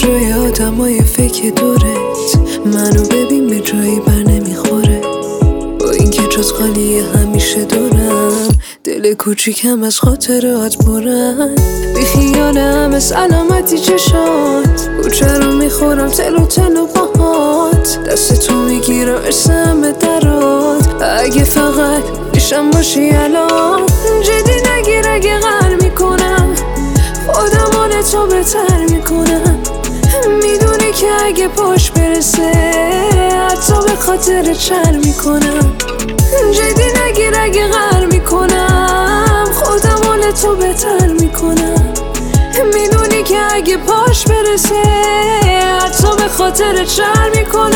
جای آدمای فکر دورت منو ببین به جایی بر نمیخوره، با اینکه جز خالی همیشه دورم دل کوچیکم از خاطرات برن. بی خیالم از علامتی چشات کوچه رو میخورم تلو تلو باهات، دست تو میگیرم ارسم به درات. اگه فقط پیشم باشی الان جدی نگیر، اگه غر میکنم خودم حال تو بهتر میکنم. میدونی که اگه پاش برسه حتی به خاطر چر میکنم. جدی نگیر اگه غر میکنم خودم حال تو بهتر میکنم. میدونی که اگه پاش برسه حتی به خاطر چر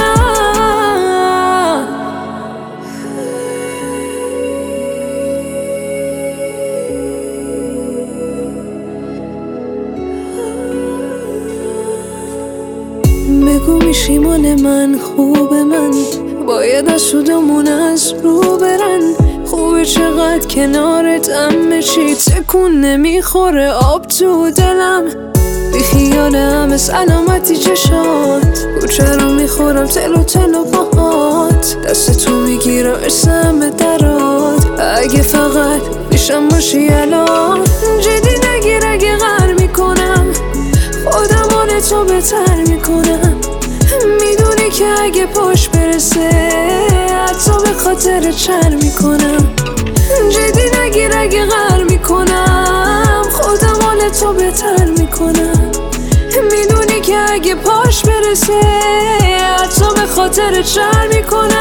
میکنم. بگو میشی مال من، خوب من باید از سودمون از رو برن. خوبه چقدر کنارت همه چی تکون نمیخوره آب تو دلم. بی خیالم از علامتی چشات کوچه رو میخورم تلو تلو باهات، دست تو میگیرم ارسم به درات. اگه فقط پیشم باشی الان جدی نگیر، اگه غر میکنم خودم حال تو بهتر میکنم. میدونی که اگه پاش برسه حتی به خاطر چر میکنم. جدی نگیر اگه غر میکنم خودم حال تو بهتر میکنم. میدونی که اگه پاش برسه حتی به خاطر چر میکنم.